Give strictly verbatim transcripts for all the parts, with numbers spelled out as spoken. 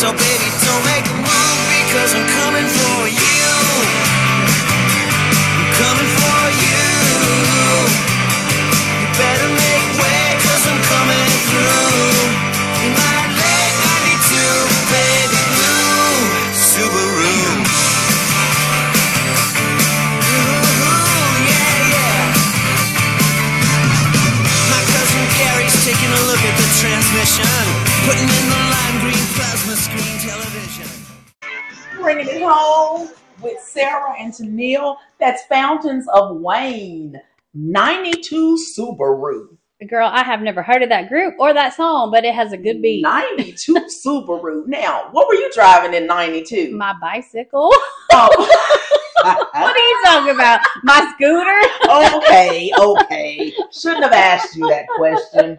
So baby, don't make a move because I'm coming for you. I'm coming for you. You better make way because I'm coming through. In my late ninety-two baby blue Subaru. Ooh, yeah, yeah. My cousin Gary's taking a look at the transmission, putting in the lime green plasma screen television. Bringing it home with Sarah and Tennille. That's Fountains of Wayne, ninety-two Subaru. Girl, I have never heard of that group or that song, but it has a good beat. ninety-two Subaru. Now, what were you driving in ninety-two? My bicycle. Oh. What are you talking about? My scooter? Okay, okay. Shouldn't have asked you that question.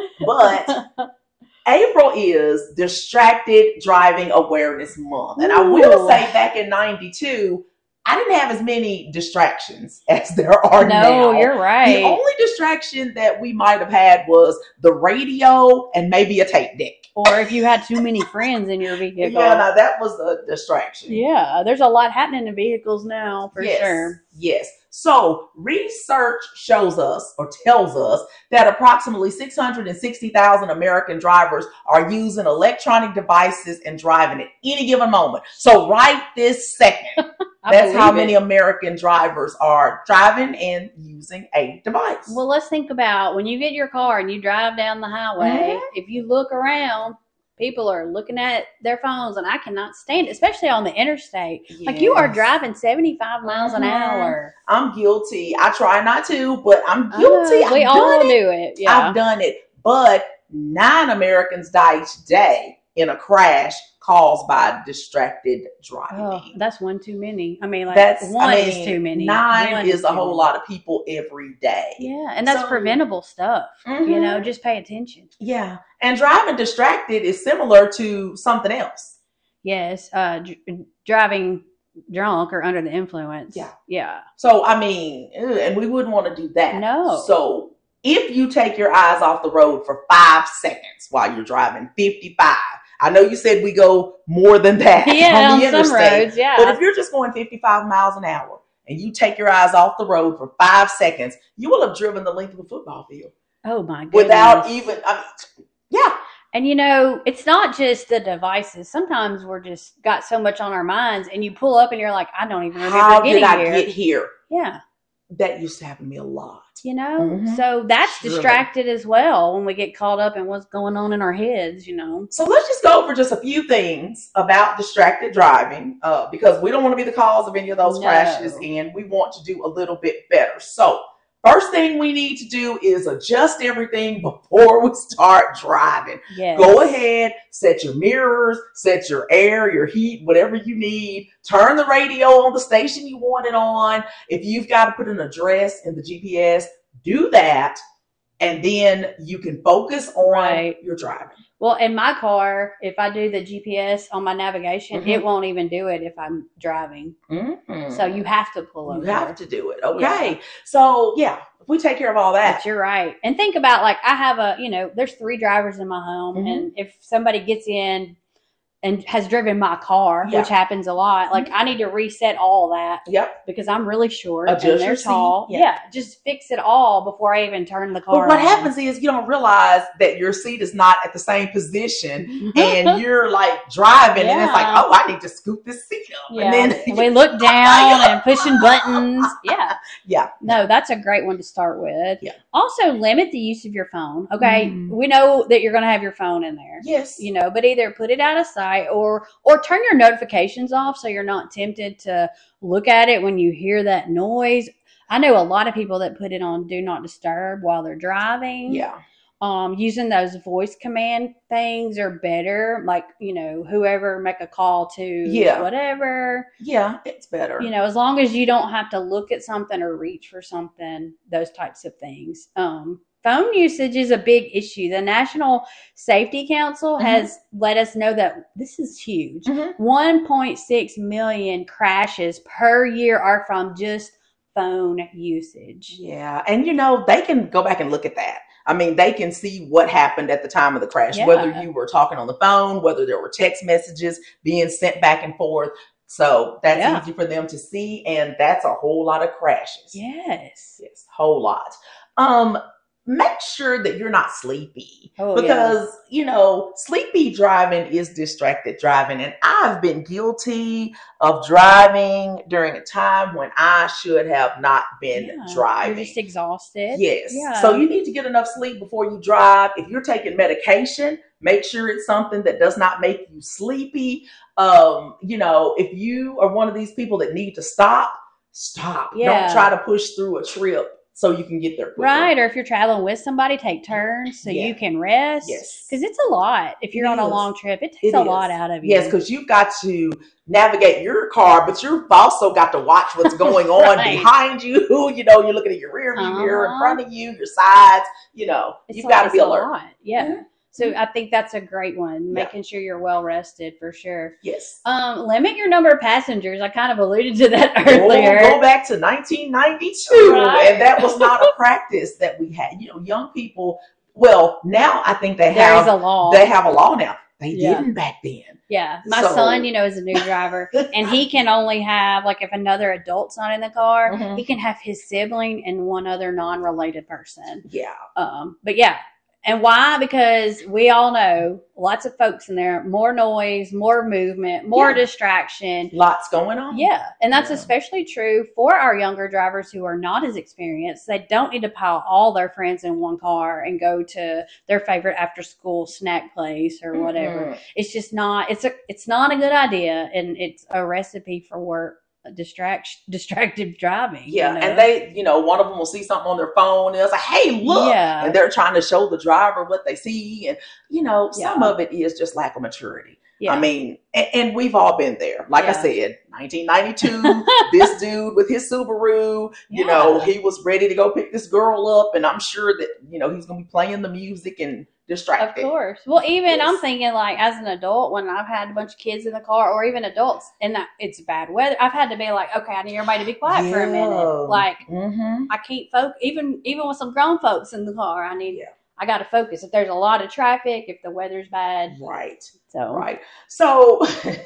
But April is Distracted Driving Awareness Month. And I will Ooh. say back in ninety-two, I didn't have as many distractions as there are No, now. you're right. The only distraction that we might have had was the radio and maybe a tape deck. Or if you had too many friends in your vehicle. Yeah, now that was a distraction. Yeah, there's a lot happening in vehicles now, for yes, sure. Yes. So research shows us or tells us that approximately six hundred sixty thousand American drivers are using electronic devices and driving at any given moment. So right this second, that's how many it. American drivers are driving and using a device. Well, let's think about when you get your car and you drive down the highway, Mhm. if you look around, people are looking at their phones, and I cannot stand it, especially on the interstate. Like you are Yes. driving seventy-five miles an Mhm. hour. I'm guilty. I try not to, but I'm guilty. Uh, we I've all done it. do it. Yeah. I've done it. But nine Americans die each day in a crash caused by distracted driving. Oh, that's one too many. I mean, like That's one I mean, is too many. Nine One is a too whole many. lot of people every day. Yeah, and that's So- preventable stuff. You Mhm. know, just pay attention. Yeah. And driving distracted is similar to something else. Yes, uh, dr- driving drunk or under the influence. Yeah. Yeah. So, I mean, ugh, and we wouldn't want to do that. No. So, if you take your eyes off the road for five seconds while you're driving fifty-five, I know you said we go more than that Yeah, on the on some interstate. roads, yeah. But if you're just going fifty-five miles an hour and you take your eyes off the road for five seconds, you will have driven the length of a football field Oh my goodness. without even, I mean, yeah. And you know, it's not just the devices. Sometimes we're just got so much on our minds, and you pull up and you're like, I don't even remember How getting did I here. get here? Yeah. That used to happen to me a lot. You know, Mhm. so that's Surely. distracted as well when we get caught up in what's going on in our heads, you know. So let's just go over just a few things about distracted driving, uh, because we don't want to be the cause of any of those No. crashes, and we want to do a little bit better. So first thing we need to do is adjust everything before we start driving. Yes. Go ahead, set your mirrors, set your air, your heat, whatever you need. Turn the radio on the station you want it on. If you've got to put an address in the G P S, do that. And then you can focus on Right. your driving. Well, in my car, if I do the G P S on my navigation, Mhm. it won't even do it if I'm driving. Mm-hmm. So you have to pull over. You have to do it. Okay. Yeah. So, yeah, if we take care of all that. But you're right. And think about, like, I have a, you know, there's three drivers in my home. Mhm. And if somebody gets in and has driven my car, Yeah. which happens a lot, like, I need to reset all that Yep. because I'm really short Adjust and they're your seat. tall. Yeah. Yeah. Just fix it all before I even turn the car But what on. happens is you don't realize that your seat is not at the same position and you're like driving and it's like, Yeah. oh, I need to scoop this seat up. Yeah. And then we look down and pushing buttons. Yeah. yeah. No, that's a great one to start with. Yeah. Also, limit the use of your phone. Okay. Mhm. We know that you're going to have your phone in there. Yes. You know, but either put it out of sight or or turn your notifications off so you're not tempted to look at it when you hear that noise. I know a lot of people that put it on do not disturb while they're driving. Yeah. Um, using those voice command things are better. Like, you know, whoever make a call to Yeah. whatever. Yeah. It's better. You know, as long as you don't have to look at something or reach for something, those types of things. Um, phone usage is a big issue. The National Safety Council Mhm. has let us know that this is huge. Mhm. one point six million crashes per year are from just phone usage. Yeah. And you know, they can go back and look at that. I mean, they can see what happened at the time of the crash, Yeah. whether you were talking on the phone, whether there were text messages being sent back and forth. So that's Yeah. easy for them to see. And that's a whole lot of crashes. Yes. Yes, whole lot. Um, make sure that you're not sleepy Oh, because, you know, sleepy driving is distracted driving. And I've been guilty of driving during a time when I should have not been Yeah. driving. You're just exhausted. Yes. Yeah. So you need to get enough sleep before you drive. If you're taking medication, make sure it's something that does not make you sleepy. Um, you know, if you are one of these people that need to stop, stop. Yeah. Don't try to push through a trip so you can get there quicker. Right. Or if you're traveling with somebody, take turns so Yeah. you can rest. Yes. Because it's a lot. If you're It on a is. long trip, it takes It a is. lot out of you. Yes, because you've got to navigate your car, but you've also got to watch what's going on Right. behind you. You know, you're looking at your rear view mirror in Uh-huh. front of you, your sides. You know, It's you've a- got to it's be a alert. lot. Yeah. Mhm. So I think that's a great one. Yeah. Making sure you're well rested for sure. Yes. Um, limit your number of passengers. I kind of alluded to that Go, earlier. go back to nineteen ninety-two, Right. and that was not a practice that we had. You know, young people. Well, now I think they There is have a law. they have a law now. They Yeah. didn't back then. Yeah. My So- son, you know, is a new driver and he can only have, like, if another adult's not in the car, Mhm. he can have his sibling and one other non-related person. Yeah. Um, but yeah. And why? Because we all know lots of folks in there, more noise, more movement, more Yeah. distraction. Lots going on. Yeah. And that's Yeah. especially true for our younger drivers who are not as experienced. They don't need to pile all their friends in one car and go to their favorite after school snack place or whatever. Mhm. It's just not, it's a, it's not a good idea. And it's a recipe for work, distraction, distracted driving. Yeah, you know? and they, you know, one of them will see something on their phone and it's like, hey, look. Yeah. And they're trying to show the driver what they see. And, you know, some Yeah. of it is just lack of maturity. Yeah. I mean, and, and we've all been there. Like I Yeah. said, nineteen ninety-two, this dude with his Subaru, you Yeah. know, he was ready to go pick this girl up. And I'm sure that, you know, he's going to be playing the music and Of distracted. course. Well, even Yes. I'm thinking, like, as an adult, when I've had a bunch of kids in the car, or even adults, and that it's bad weather, I've had to be like, okay, I need everybody to be quiet for a minute. Like, mm-hmm. I can't focus. Even even with some grown folks in the car, I need. Yeah. I got to focus. If there's a lot of traffic, if the weather's bad, Right. so Right. So,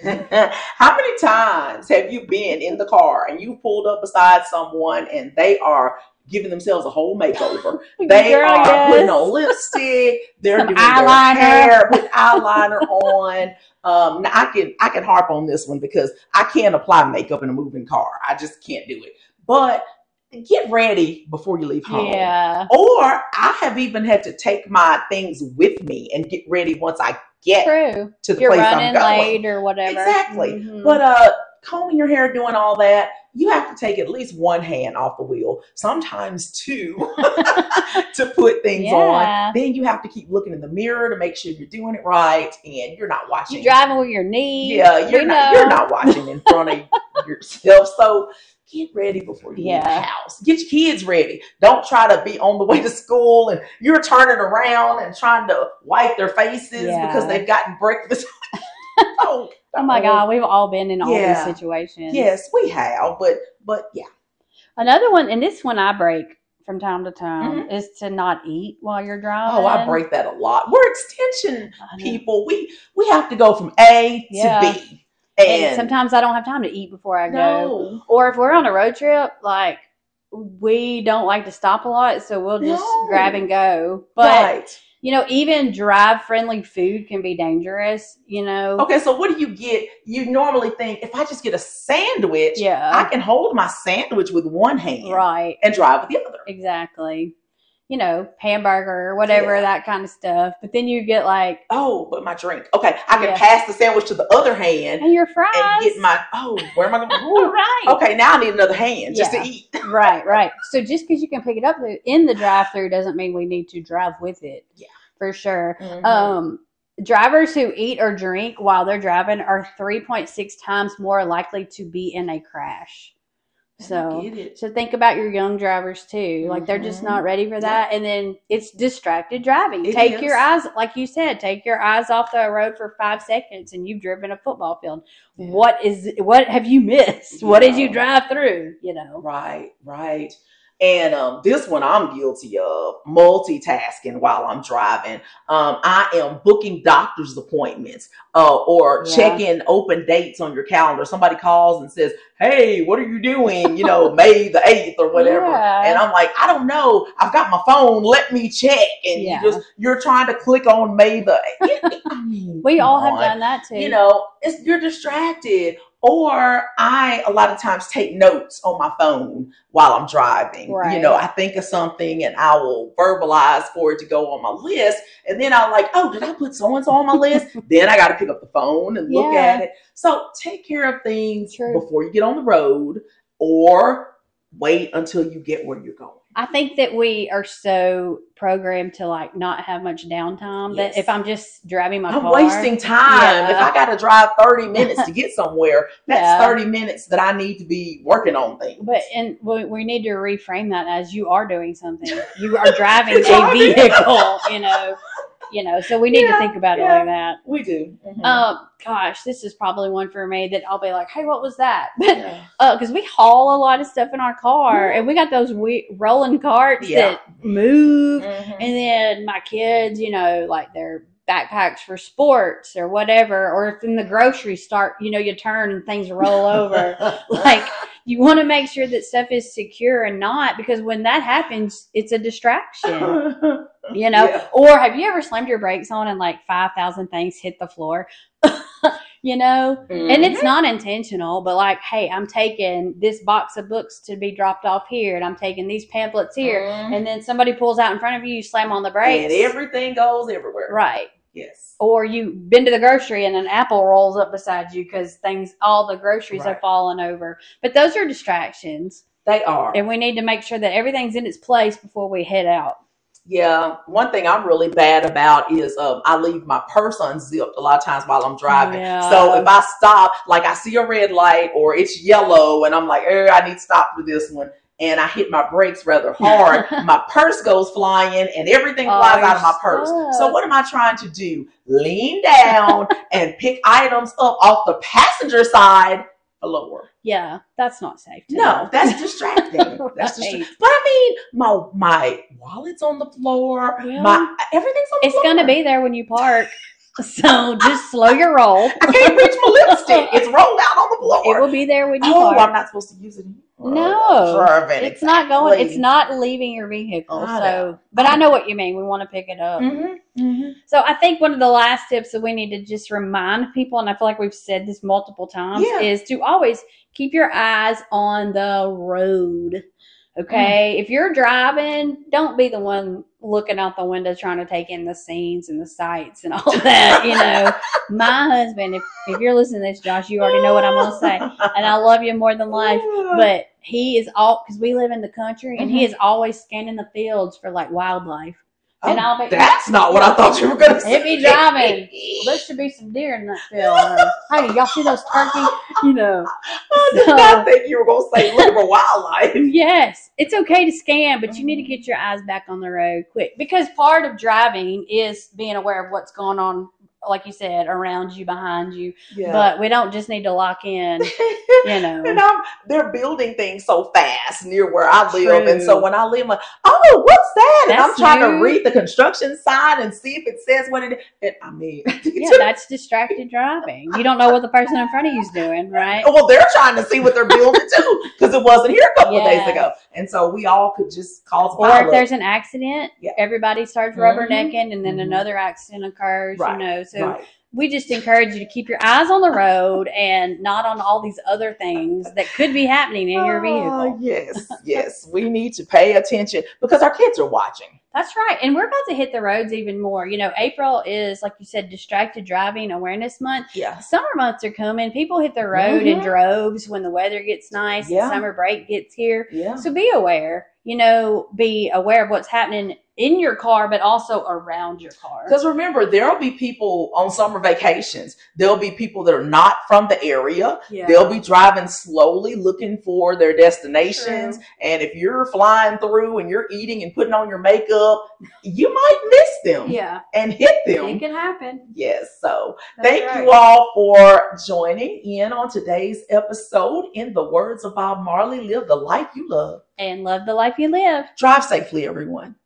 how many times have you been in the car and you pulled up beside someone and they are giving themselves a whole makeover? They Girl, are yes. putting on lipstick. They're Some doing eyeliner. their hair, put eyeliner on. Um, now I can I can harp on this one because I can't apply makeup in a moving car. I just can't do it. But get ready before you leave home. Yeah. Or I have even had to take my things with me and get ready once I get True. to the You're place I'm running going. late or whatever. Exactly. Mhm. But uh combing your hair, doing all that, you have to take at least one hand off the wheel, sometimes two, to put things Yeah. on. Then you have to keep looking in the mirror to make sure you're doing it right and you're not watching. You driving with your knees. Yeah, you're we not know. you're not watching in front of yourself. So get ready before you leave Yeah. the house. Get your kids ready. Don't try to be on the way to school and you're turning around and trying to wipe their faces Yeah. because they've gotten breakfast. oh, Oh my God, we've all been in all Yeah. these situations. Yes, we have, but but yeah. Another one, and this one I break from time to time, Mhm. is to not eat while you're driving. Oh, I break that a lot. We're extension I know. people. We we have to go from A Yeah. to B. And, And, sometimes I don't have time to eat before I go. no. Or if we're on a road trip, like, we don't like to stop a lot, so we'll just No. grab and go. But, Right. you know, even drive-friendly food can be dangerous, you know. Okay, so what do you get? You normally think if I just get a sandwich, Yeah. I can hold my sandwich with one hand Right. and drive with the other. Exactly. You know, hamburger or whatever, Yeah. that kind of stuff. But then you get like, Oh, but my drink. Okay, I can Yeah. pass the sandwich to the other hand and your fries. and get my. Oh, where am I going? Ooh. right. Okay, now I need another hand just Yeah. to eat. Right, right. So just because you can pick it up in the drive-through doesn't mean we need to drive with it. Yeah. For sure. Mhm. Um, drivers who eat or drink while they're driving are three point six times more likely to be in a crash. So, I get it. so think about your young drivers too. Like they're just Mhm. not ready for that. And then it's distracted driving. It take is. your eyes, like you said, take your eyes off the road for five seconds and you've driven a football field. Yeah. What is, what have you missed? What did you Yeah. drive through? You know? Right, right. And um, this one I'm guilty of multitasking while I'm driving. Um, I am booking doctor's appointments uh, or Yeah. checking open dates on your calendar. Somebody calls and says, hey, what are you doing? You know, May the eighth or whatever. Yeah. And I'm like, I don't know. I've got my phone. Let me check. And Yeah. you just, you're trying to click on May the eighth. I mean, We come all have on. done that too. You know, it's, you're distracted. Or I, a lot of times, take notes on my phone while I'm driving. Right. You know, I think of something and I will verbalize for it to go on my list. And then I'm like, oh, did I put so-and-so on my list? Then I got to pick up the phone and look Yeah. at it. So take care of things True. before you get on the road, or wait until you get where you're going. I think that we are so programmed to like not have much downtime Yes. that if I'm just driving my I'm car, wasting time. Yeah. If I got to drive thirty minutes to get somewhere, that's Yeah. thirty minutes that I need to be working on things. But and we, we need to reframe that as you are doing something. You are driving a Driving. vehicle, you know, you know. So we need Yeah, to think about yeah. it like that. We do. Mhm. Um, gosh, this is probably one for me that I'll be like, hey, what was that? But Yeah. uh, because we haul a lot of stuff in our car, and we got those we- rolling carts Yeah. that move. Mhm. And then my kids, you know, like their backpacks for sports or whatever, or if in the grocery start, you know, you turn and things roll over. Like you want to make sure that stuff is secure and not, because when that happens, it's a distraction, you know. Yeah. Or have you ever slammed your brakes on and like five thousand things hit the floor? You know, and it's not intentional, but like, hey, I'm taking this box of books to be dropped off here, and I'm taking these pamphlets here, Mhm. and then somebody pulls out in front of you, you slam on the brakes. And everything goes everywhere. Right. Yes. Or you've been to the grocery and an apple rolls up beside you because things, all the groceries Right. have fallen over. But those are distractions, They are. and we need to make sure that everything's in its place before we head out. Yeah. One thing I'm really bad about is um, I leave my purse unzipped a lot of times while I'm driving. Yeah. So if I stop, like I see a red light or it's yellow and I'm like, eh, I need to stop for this one. And I hit my brakes rather hard. My purse goes flying and everything Oh, flies out you're of my purse. stuck. So what am I trying to do? Lean down and pick items up off the passenger side lower. Yeah, that's not safe. To No, do. that's distracting. That's Right. distra- But I mean, my my wallet's on the floor. Well, my everything's on the It's floor. going to be there when you park. So just slow your roll. I can't reach my lipstick. It's rolled out on the floor. It will be there when you oh, I'm park. not supposed to use it. No, I'm driving. It's not going. Exactly. It's not leaving your vehicle. I So, know. but I know what you mean. We want to pick it up. Mhm, mhm. So I think one of the last tips that we need to just remind people, and I feel like we've said this multiple times, Yeah. is to always keep your eyes on the road. Okay. If you're driving, don't be the one looking out the window trying to take in the scenes and the sights and all that. You know, my husband, if, if you're listening to this, Josh, you already know what I'm going to say. And I love you more than life. But he is all, because we live in the country, and he is always scanning the fields for like wildlife. Oh, and I'll be- that's not what I thought you were going to say. He'd be driving. There should be some deer in that field. Or, hey, y'all see those turkey? You know. I did So- not think you were going to say look for wildlife. Yes, it's okay to scan, but you need to get your eyes back on the road quick, because part of driving is being aware of what's going on, like you said, around you, behind you. Yeah. But we don't just need to lock in, you know. And I'm, they're building things so fast near where I live. True. And so when I leave, I'm like, oh, what's that? And I'm That's trying new. to read the construction sign and see if it says what it is. And, I mean, Yeah, that's distracted driving. You don't know what the person in front of you is doing, right? well, they're trying to see what they're building too, because it wasn't here a couple of Yeah. days ago. And so we all could just cause a Or if pileup. there's an accident, Yeah. everybody starts Mhm. rubbernecking, and then Mhm. another accident occurs, Right. you know. So Right. we just encourage you to keep your eyes on the road and not on all these other things that could be happening in your Oh, vehicle. yes, yes. We need to pay attention because our kids are watching. That's right. And we're about to hit the roads even more. You know, April is, like you said, Distracted Driving Awareness Month. Yeah. Summer months are coming. People hit the road in Mhm. droves when the weather gets nice Yeah. and summer break gets here. Yeah. So be aware, you know, be aware of what's happening in your car, but also around your car. Because remember, there'll be people on summer vacations. There'll be people that are not from the area. Yeah. They'll be driving slowly, looking for their destinations. True. And if you're flying through and you're eating and putting on your makeup, you might miss them Yeah. and hit them. It can happen. Yes. So That's thank right. you all for joining in on today's episode. In the words of Bob Marley, live the life you love. And love the life you live. Drive safely, everyone.